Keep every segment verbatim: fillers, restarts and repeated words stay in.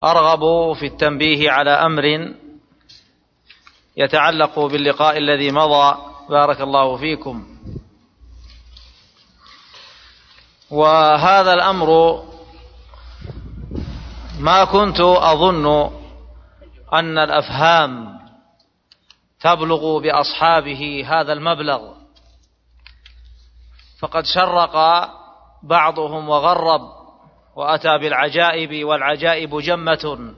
أرغب في التنبيه على أمر يتعلق باللقاء الذي مضى، بارك الله فيكم. وهذا الأمر ما كنت أظن أن الأفهام تبلغ بأصحابه هذا المبلغ، فقد شرق بعضهم وغرب وأتى بالعجائب، والعجائب جمة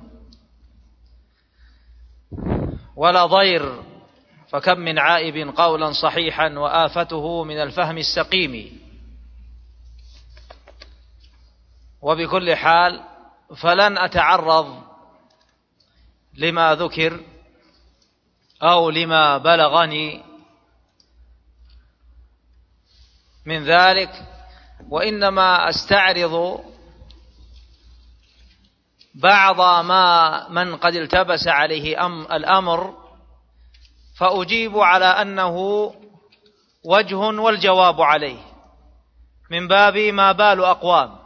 ولا ضير، فكم من عائب قولا صحيحا وآفته من الفهم السقيم. وبكل حال فلن أتعرض لما ذكر أو لما بلغني من ذلك، وإنما أستعرض بعض ما من قد التبس عليه أم الأمر، فأجيب على أنه وجه والجواب عليه، من باب ما بال أقوام،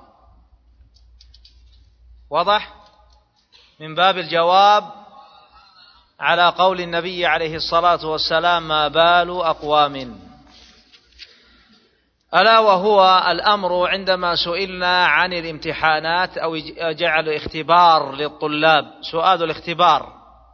واضح، من باب الجواب على قول النبي عليه الصلاة والسلام: ما بال أقوام. ألا وهو الأمر عندما سئلنا عن الامتحانات أو جعل اختبار للطلاب، سؤال الاختبار،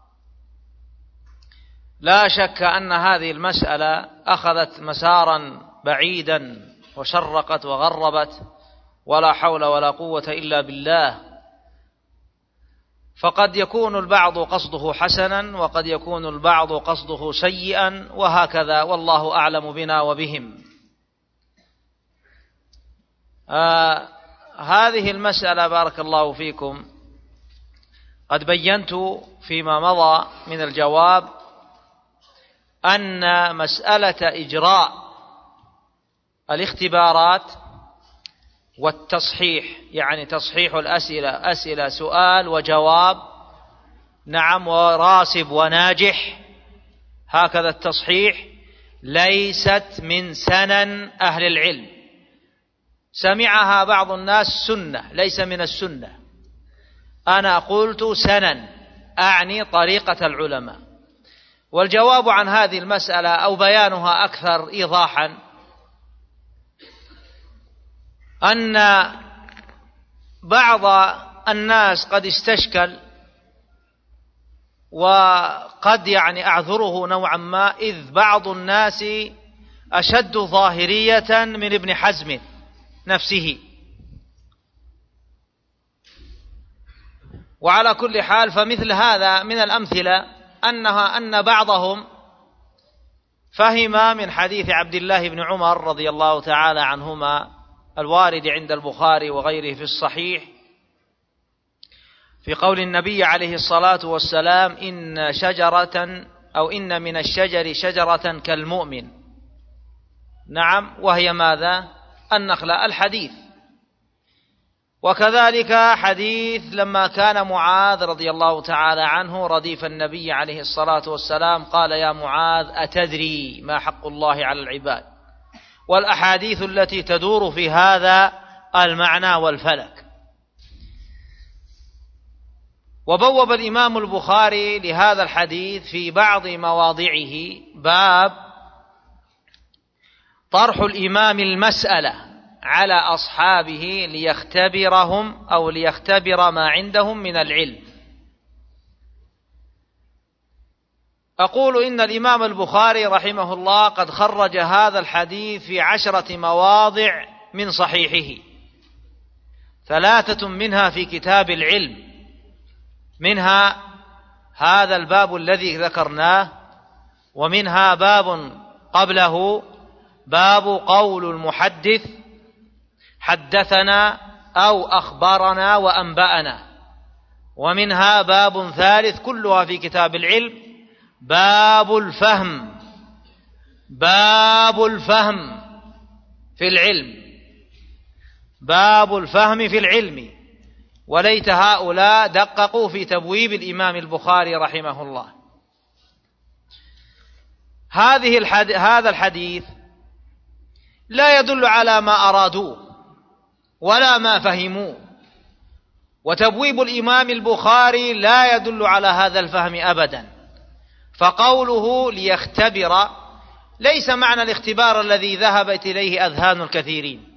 لا شك أن هذه المسألة أخذت مسارا بعيدا وشرقت وغربت، ولا حول ولا قوة إلا بالله. فقد يكون البعض قصده حسنا، وقد يكون البعض قصده سيئا، وهكذا، والله أعلم بنا وبهم. آه هذه المسألة بارك الله فيكم قد بينت فيما مضى من الجواب أن مسألة إجراء الاختبارات والتصحيح، يعني تصحيح الأسئلة، أسئلة سؤال وجواب، نعم، وراسب وناجح، هكذا التصحيح، ليست من سنن أهل العلم. سمعها بعض الناس سنة، ليس من السنة. أنا قلت سنن، أعني طريقة العلماء. والجواب عن هذه المسألة أو بيانها أكثر إيضاحا أن بعض الناس قد استشكل، وقد يعني أعذره نوعا ما، إذ بعض الناس أشد ظاهرية من ابن حزم نفسه. وعلى كل حال فمثل هذا من الأمثلة أنها أن بعضهم فهم من حديث عبد الله بن عمر رضي الله تعالى عنهما الوارد عند البخاري وغيره في الصحيح، في قول النبي عليه الصلاة والسلام: إن شجرة أو إن من الشجر شجرة كالمؤمن. نعم، وهي ماذا؟ النخلة، الحديث. وكذلك حديث لما كان معاذ رضي الله تعالى عنه رديف النبي عليه الصلاة والسلام قال: يا معاذ أتدري ما حق الله على العباد؟ والأحاديث التي تدور في هذا المعنى والفلك. وبوب الإمام البخاري لهذا الحديث في بعض مواضعه باب طرح الإمام المسألة على أصحابه ليختبرهم أو ليختبر ما عندهم من العلم. أقول إن الإمام البخاري رحمه الله قد خرج هذا الحديث في عشرة مواضع من صحيحه، ثلاثة منها في كتاب العلم، منها هذا الباب الذي ذكرناه، ومنها باب قبله باب قول المحدث حدثنا أو أخبرنا وأنبأنا، ومنها باب ثالث كلها في كتاب العلم، باب الفهم، باب الفهم في العلم، باب الفهم في العلم. وليت هؤلاء دققوا في تبويب الإمام البخاري رحمه الله. هذه الحد... هذا الحديث لا يدل على ما أرادوه ولا ما فهموه، وتبويب الإمام البخاري لا يدل على هذا الفهم أبدا. فقوله ليختبر ليس معنى الاختبار الذي ذهبت إليه أذهان الكثيرين،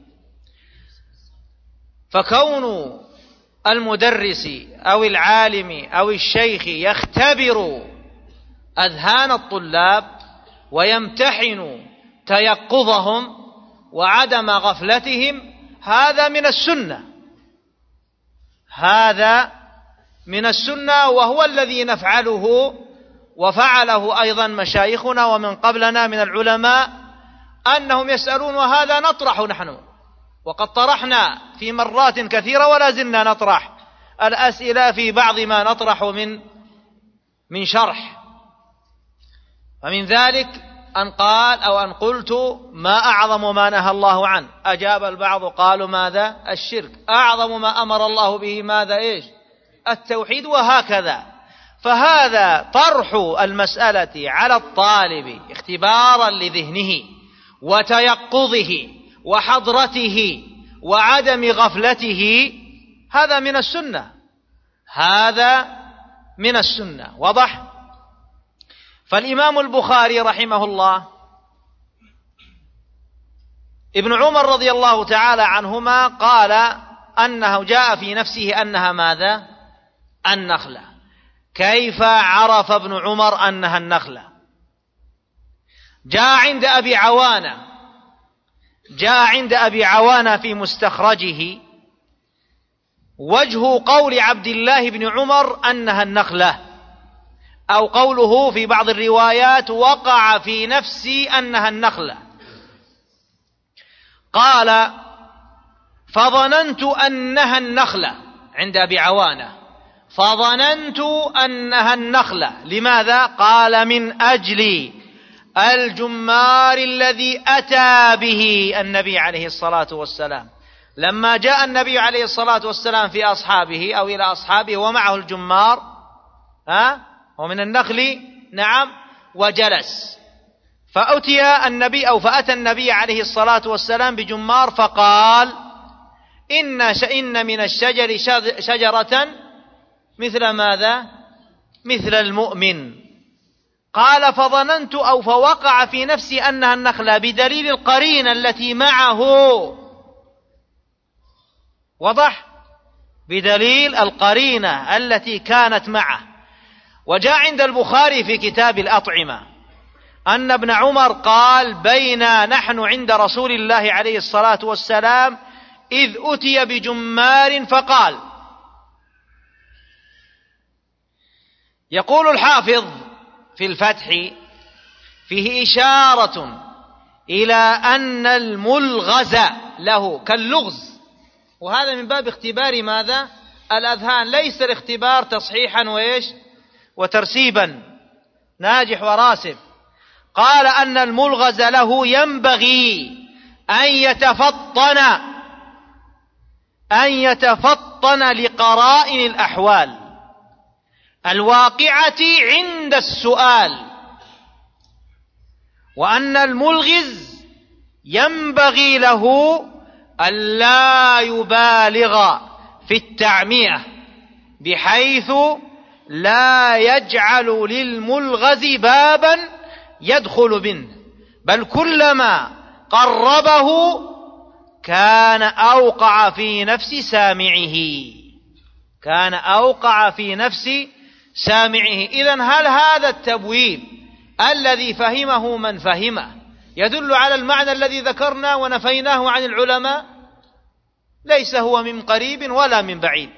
فكون المدرس أو العالم أو الشيخ يختبر أذهان الطلاب ويمتحن تيقظهم وعدم غفلتهم، هذا من السنة، هذا من السنة، وهو الذي نفعله وفعله أيضا مشايخنا ومن قبلنا من العلماء، أنهم يسألون وهذا نطرح نحن، وقد طرحنا في مرات كثيرة ولا زلنا نطرح الأسئلة في بعض ما نطرح من من شرح. ومن ذلك أن قال أو أن قلت ما أعظم ما نهى الله عنه؟ أجاب البعض قالوا ماذا؟ الشرك. أعظم ما أمر الله به ماذا؟ إيش؟ التوحيد. وهكذا. فهذا طرح المسألة على الطالب اختبارا لذهنه وتيقظه وحضرته وعدم غفلته، هذا من السنة، هذا من السنة. واضح؟ فالإمام البخاري رحمه الله ابن عمر رضي الله تعالى عنهما قال أنه جاء في نفسه أنها ماذا؟ النخلة. كيف عرف ابن عمر أنها النخلة؟ جاء عند أبي عوانة جاء عند أبي عوانة في مستخرجه وجه قول عبد الله بن عمر أنها النخلة، أو قوله في بعض الروايات وقع في نفسي أنها النخلة. قال فظننت أنها النخلة، عند أبي عوانة فظننت أنها النخلة. لماذا؟ قال من أجل الجمار الذي أتى به النبي عليه الصلاة والسلام. لما جاء النبي عليه الصلاة والسلام في أصحابه أو إلى أصحابه ومعه الجمار ها ومن النخل، نعم، وجلس، فأتي النبي أو فأتى النبي عليه الصلاة والسلام بجمار فقال إن إن من الشجر شجرة مثل ماذا؟ مثل المؤمن. قال فظننت أو فوقع في نفسي أنها النخلة بدليل القرينة التي معه. وضح؟ بدليل القرينة التي كانت معه. وجاء عند البخاري في كتاب الأطعمة أن ابن عمر قال بينا نحن عند رسول الله عليه الصلاة والسلام إذ أتي بجمار فقال. يقول الحافظ في الفتح فيه إشارة إلى أن الملغز له كاللغز، وهذا من باب اختبار ماذا؟ الأذهان، ليس الاختبار تصحيحا وإيش وترسيبا ناجح وراسب. قال أن الملغز له ينبغي أن يتفطن أن يتفطن لقرائن الأحوال الواقعة عند السؤال، وأن الملغز ينبغي له ألا يبالغ في التعمية بحيث لا يجعل للملغز بابا يدخل منه، بل كلما قربه كان أوقع في نفس سامعه كان أوقع في نفس سامعه. إذن هل هذا التبويب الذي فهمه من فهمه يدل على المعنى الذي ذكرنا ونفيناه عن العلماء؟ ليس هو من قريب ولا من بعيد.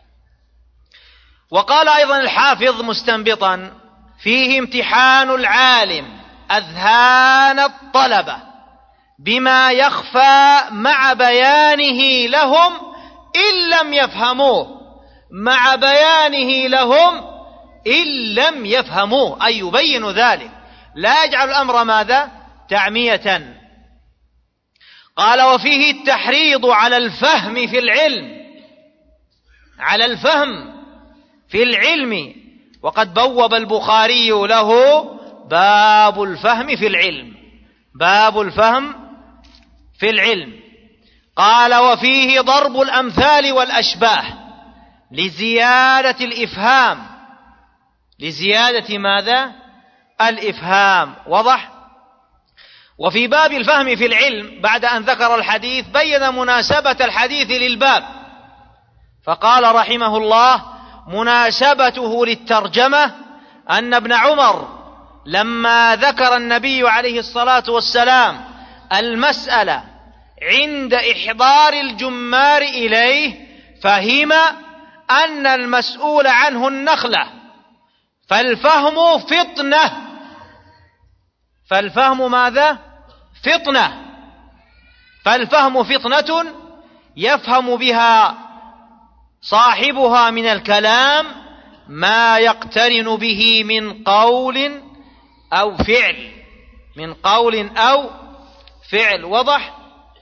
وقال أيضا الحافظ مستنبطا فيه امتحان العالم أذهان الطلبة بما يخفى مع بيانه لهم إن لم يفهموه مع بيانه لهم إن لم يفهموه، أي يبين ذلك، لا يجعل الأمر ماذا؟ تعمية. قال وفيه التحريض على الفهم في العلم على الفهم في العلم وقد بوب البخاري له باب الفهم في العلم باب الفهم في العلم. قال وفيه ضرب الأمثال والأشباه لزيادة الإفهام، لزيادة ماذا؟ الإفهام. وضح؟ وفي باب الفهم في العلم بعد أن ذكر الحديث بين مناسبة الحديث للباب، فقال رحمه الله: مناسبته للترجمة أن ابن عمر لما ذكر النبي عليه الصلاة والسلام المسألة عند إحضار الجمار إليه فهم أن المسؤول عنه النخلة، فالفهم فطنة، فالفهم ماذا؟ فطنة، فالفهم فطنة يفهم بها صاحبها من الكلام ما يقترن به من قول أو فعل، من قول أو فعل. وضح؟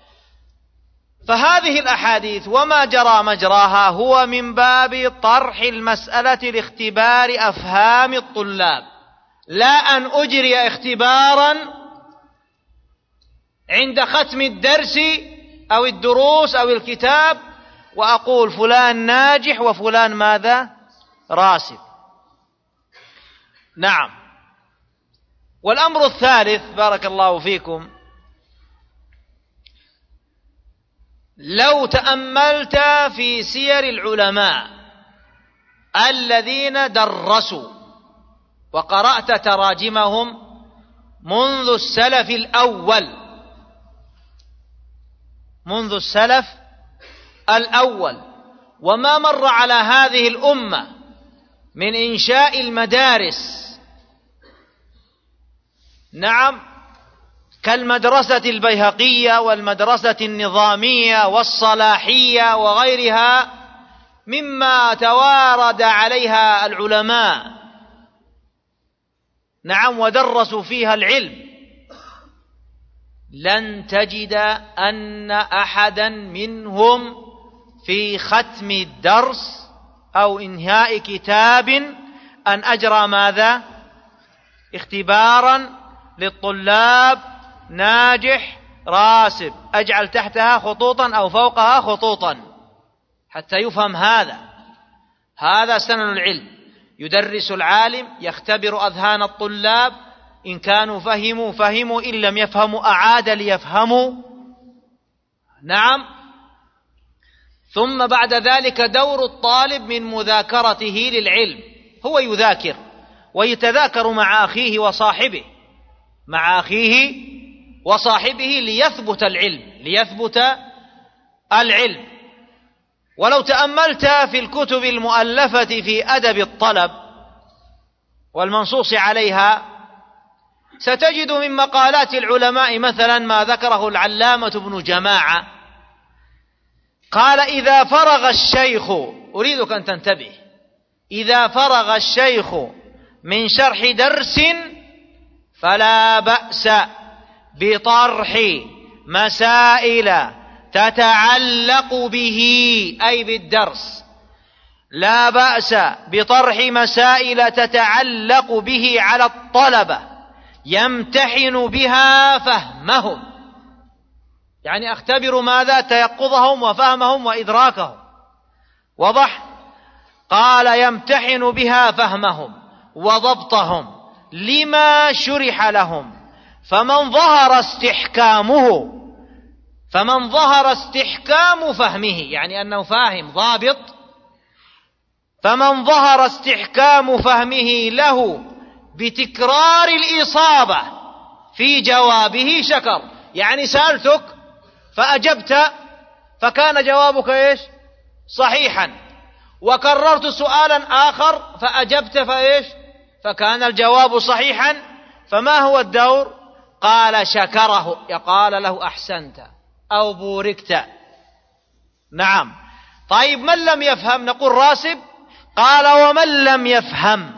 فهذه الأحاديث وما جرى مجراها هو من باب طرح المسألة لاختبار أفهام الطلاب، لا أن أجري اختبارا عند ختم الدرس أو الدروس أو الكتاب وأقول فلان ناجح وفلان ماذا؟ راسب. نعم. والأمر الثالث بارك الله فيكم، لو تأملت في سير العلماء الذين درسوا وقرأت تراجمهم منذ السلف الأول، منذ السلف الأول، وما مر على هذه الأمة من إنشاء المدارس، نعم، كالمدرسة البيهقية والمدرسة النظامية والصلاحية وغيرها مما توارد عليها العلماء، نعم، ودرسوا فيها العلم، لن تجد أن أحدا منهم في ختم الدرس أو إنهاء كتاب أن أجرى ماذا؟ اختبارا للطلاب ناجح راسب، أجعل تحتها خطوطا أو فوقها خطوطا حتى يفهم هذا. هذا سنن العلم، يدرس العالم، يختبر أذهان الطلاب، إن كانوا فهموا فهموا، إن لم يفهموا أعاد ليفهموا. نعم. ثم بعد ذلك دور الطالب من مذاكرته للعلم، هو يذاكر ويتذاكر مع أخيه وصاحبه، مع أخيه وصاحبه ليثبت العلم، ليثبت العلم. ولو تأملت في الكتب المؤلفة في أدب الطلب والمنصوص عليها ستجد من مقالات العلماء مثلا ما ذكره العلامة ابن جماعة، قال: إذا فرغ الشيخ، أريدك أن تنتبه، إذا فرغ الشيخ من شرح درس فلا بأس بطرح مسائل تتعلق به، أي بالدرس، لا بأس بطرح مسائل تتعلق به على الطلبة يمتحن بها فهمهم، يعني أختبر ماذا؟ تيقظهم وفهمهم وإدراكهم. وضح؟ قال: يمتحن بها فهمهم وضبطهم لما شرح لهم، فمن ظهر استحكامه فمن ظهر استحكام فهمه، يعني أنه فاهم ضابط، فمن ظهر استحكام فهمه له بتكرار الإصابة في جوابه شكر، يعني سألتك فأجبت فكان جوابك إيش؟ صحيحا، وكررت سؤالا آخر فأجبت فإيش؟ فكان الجواب صحيحا، فما هو الدور؟ قال: شكره، يقال له أحسنت أو بوركت. نعم. طيب من لم يفهم نقول راسب؟ قال: ومن لم يفهم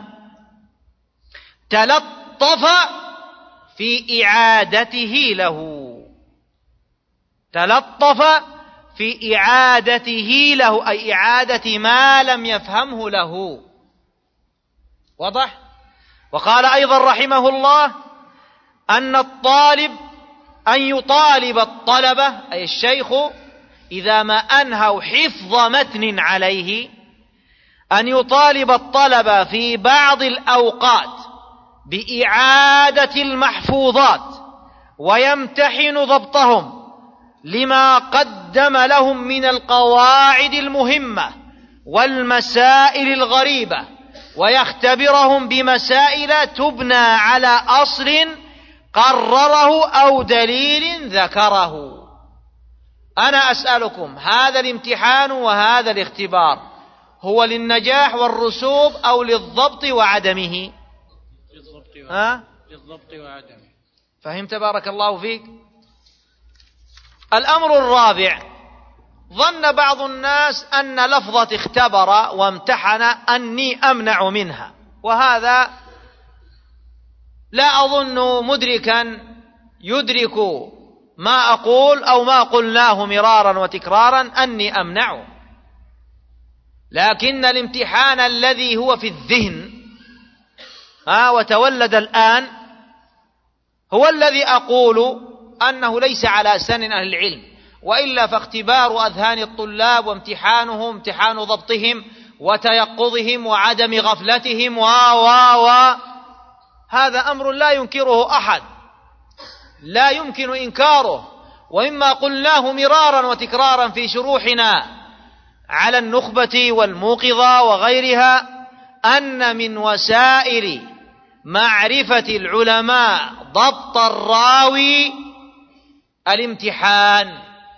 تلطف في إعادته له، تلطف في إعادته له، أي إعادة ما لم يفهمه له. واضح؟ وقال أيضا رحمه الله: أن الطالب أن يطالب الطلبة، أي الشيخ، إذا ما أنهوا حفظ متن عليه أن يطالب الطلبة في بعض الأوقات بإعادة المحفوظات ويمتحن ضبطهم لما قدم لهم من القواعد المهمة والمسائل الغريبة، ويختبرهم بمسائل تبنى على أصل قرره أو دليل ذكره. أنا أسألكم، هذا الامتحان وهذا الاختبار هو للنجاح والرسوب أو للضبط وعدمه؟ للضبط ها؟ للضبط وعدمه. فهمت؟ بارك الله فيك. الأمر الرابع، ظن بعض الناس أن لفظة اختبر وامتحن أني أمنع منها، وهذا لا أظن مدركا يدرك ما أقول أو ما قلناه مرارا وتكرارا أني أمنعه، لكن الامتحان الذي هو في الذهن ها وتولد الآن هو الذي أقول أنه ليس على سن أهل العلم، وإلا فاختبار أذهان الطلاب وامتحانهم امتحان ضبطهم وتيقظهم وعدم غفلتهم و و و هذا أمر لا ينكره أحد، لا يمكن إنكاره. وإما قلناه مرارا وتكرارا في شروحنا على النخبة والموقظة وغيرها، أن من وسائل معرفة العلماء ضبط الراوي الامتحان،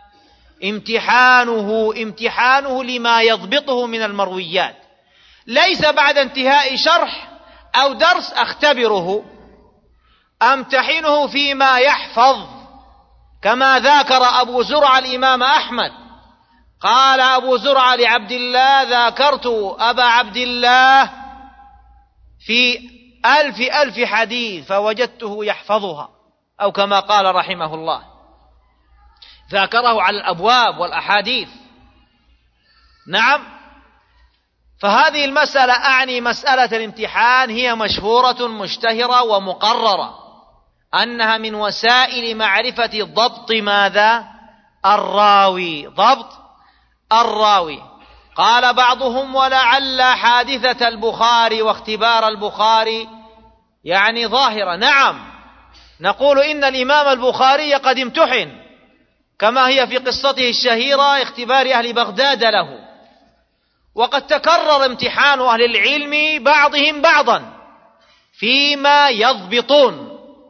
امتحانه امتحانه لما يضبطه من المرويات، ليس بعد انتهاء شرح أو درس أختبره، أمتحنه فيما يحفظ، كما ذاكر أبو زرع الإمام أحمد. قال أبو زرع لعبد الله: ذاكرت أبا عبد الله في ألف ألف حديث فوجدته يحفظها، أو كما قال رحمه الله، ذاكره على الأبواب والأحاديث. نعم، فهذه المسألة أعني مسألة الامتحان هي مشهورة مشتهرة ومقررة أنها من وسائل معرفة ضبط ماذا؟ الراوي، ضبط الراوي. قال بعضهم: ولعل حادثة البخاري واختبار البخاري يعني ظاهرة. نعم، نقول إن الإمام البخاري قد امتحن، كما هي في قصته الشهيرة اختبار أهل بغداد له، وقد تكرر امتحان أهل العلم بعضهم بعضا فيما يضبطون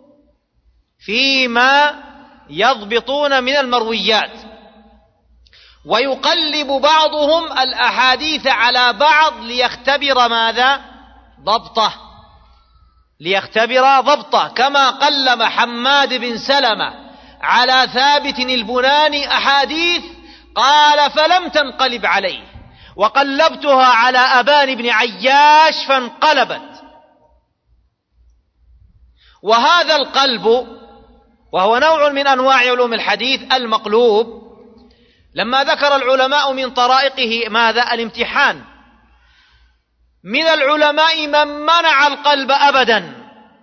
فيما يضبطون من المرويات، ويقلب بعضهم الأحاديث على بعض ليختبر ماذا؟ ضبطه، ليختبر ضبطه، كما قلب حماد بن سلمة على ثابت البناني أحاديث قال فلم تنقلب عليه، وقلبتها على أبان بن عياش فانقلبت. وهذا القلب وهو نوع من أنواع علوم الحديث المقلوب، لما ذكر العلماء من طرائقه ماذا؟ الامتحان. من العلماء من منع القلب أبدا،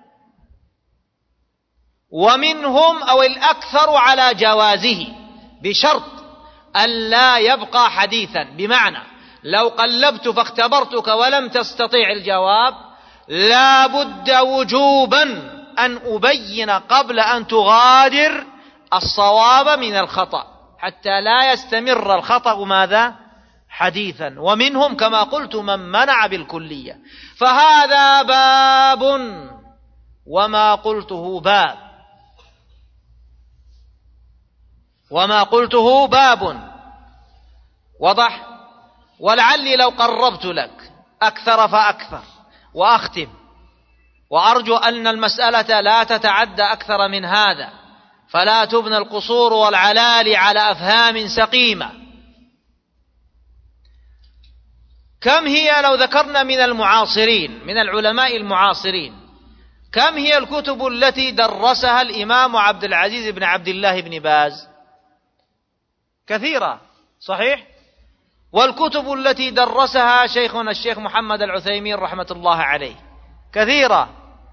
ومنهم أو الأكثر على جوازه بشرط أن لا يبقى حديثا، بمعنى لو قلبت فاختبرتك ولم تستطيع الجواب لا بد وجوبا أن أبين قبل أن تغادر الصواب من الخطأ، حتى لا يستمر الخطأ ماذا؟ حديثا. ومنهم كما قلت من منع بالكلية. فهذا باب وما قلته باب وما قلته باب وضح. ولعلي لو قربت لك أكثر فأكثر وأختم، وأرجو أن المسألة لا تتعدى أكثر من هذا، فلا تبنى القصور والعلالي على أفهام سقيمة. كم هي لو ذكرنا من المعاصرين من العلماء المعاصرين كم هي الكتب التي درسها الإمام عبد العزيز بن عبد الله بن باز؟ كثيرة، صحيح؟ والكتب التي درسها شيخنا الشيخ محمد العثيمين رحمة الله عليه كثيرة،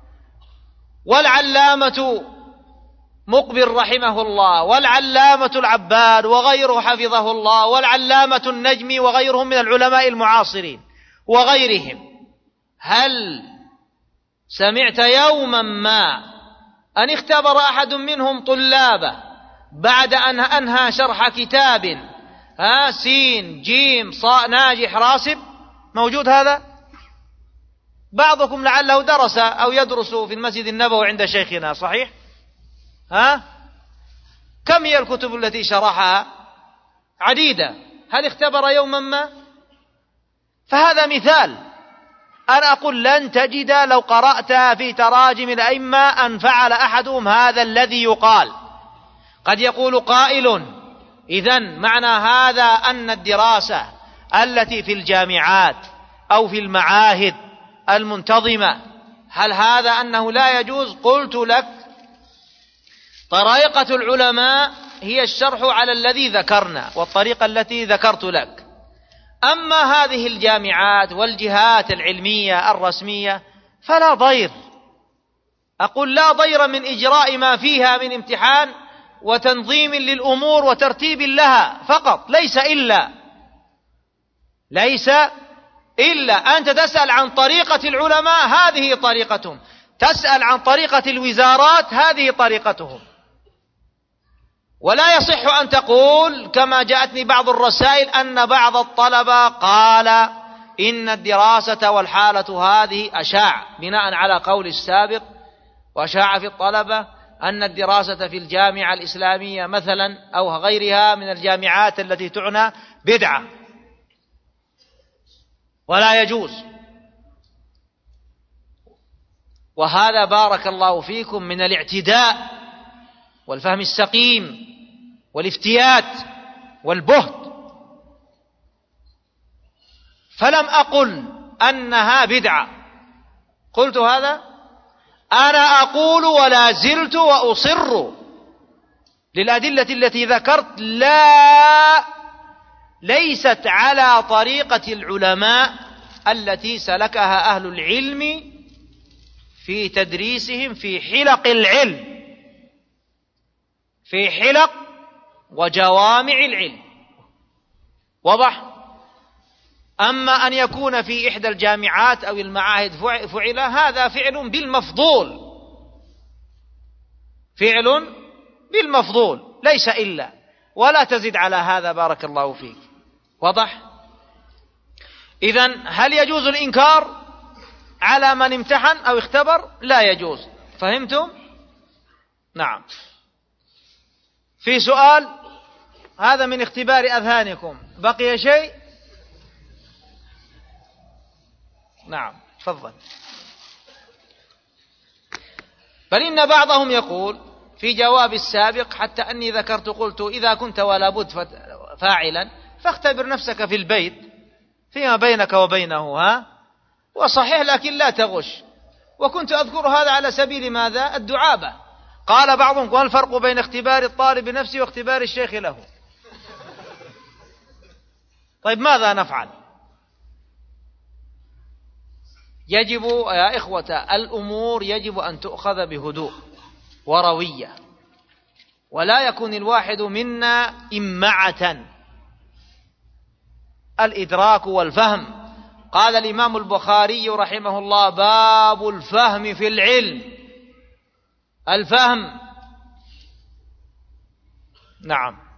والعلامة مقبل رحمه الله، والعلامة العباد وغيره حفظه الله، والعلامة النجمي وغيرهم من العلماء المعاصرين. وغيرهم. هل سمعت يوما ما أن اختبر أحد منهم طلابه بعد أن أنهى شرح كتاب ها سين جيم صاء ناجح راسب؟ موجود هذا؟ بعضكم لعله درس أو يدرس في المسجد النبوي عند شيخنا، صحيح؟ ها؟ كم هي الكتب التي شرحها؟ عديدة. هل اختبر يوما ما؟ فهذا مثال. أنا أقول لن تجد لو قرأت في تراجم الأئمة أن فعل أحدهم هذا الذي يقال. قد يقول قائل: إذن معنى هذا أن الدراسة التي في الجامعات أو في المعاهد المنتظمة هل هذا أنه لا يجوز؟ قلت لك: طريقة العلماء هي الشرح على الذي ذكرنا والطريقة التي ذكرت لك. أما هذه الجامعات والجهات العلمية الرسمية فلا ضير. أقول لا ضير من إجراء ما فيها من امتحان وتنظيم للأمور وترتيب لها فقط، ليس إلا ليس إلا أنت تسأل عن طريقة العلماء، هذه طريقتهم. تسأل عن طريقة الوزارات، هذه طريقتهم. ولا يصح أن تقول كما جاءتني بعض الرسائل أن بعض الطلبة قال إن الدراسة والحالة هذه أشاع بناء على قول السابق، وأشاع في الطلبة أن الدراسة في الجامعة الإسلامية مثلا أو غيرها من الجامعات التي تعنى بدعة ولا يجوز. وهذا بارك الله فيكم من الاعتداء والفهم السقيم والافتيات والبهت. فلم أقل أنها بدعة، قلت هذا. أنا أقول ولا زلت وأصر للأدلة التي ذكرت لا ليست على طريقة العلماء التي سلكها أهل العلم في تدريسهم في حلق العلم، في حلق وجوامع العلم. واضح؟ أما أن يكون في إحدى الجامعات أو المعاهد فعل، هذا فعل بالمفضول، فعل بالمفضول ليس إلا، ولا تزد على هذا بارك الله فيك. واضح؟ إذن هل يجوز الإنكار على من امتحن أو اختبر؟ لا يجوز. فهمتم؟ نعم. في سؤال؟ هذا من اختبار أذهانكم. بقي شيء؟ نعم تفضل. بل إن بعضهم يقول في جواب السابق حتى أني ذكرت قلت إذا كنت ولا بد فاعلا فاختبر نفسك في البيت فيما بينك وبينه، ها وصحيح لكن لا تغش. وكنت أذكر هذا على سبيل ماذا؟ الدعابة. قال بعضهم: ما الفرق بين اختبار الطالب نفسه واختبار الشيخ له؟ طيب ماذا نفعل؟ يجب يا إخوة الأمور يجب أن تؤخذ بهدوء وروية، ولا يكون الواحد منا إمعة. الإدراك والفهم. قال الإمام البخاري رحمه الله: باب الفهم في العلم. الفهم. نعم.